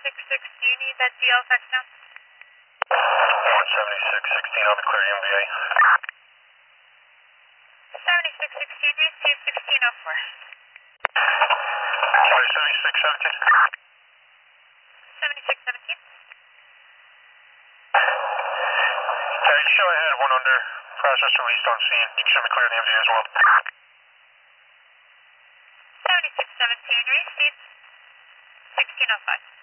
do you need that DL fax now? 17616, I'll be clear MVA. 7616, receive 1604. Sorry, 7617? 7617. Okay, show ahead, one under, process released on scene. You can show me clear the MVA as well. 7617, receive 1605.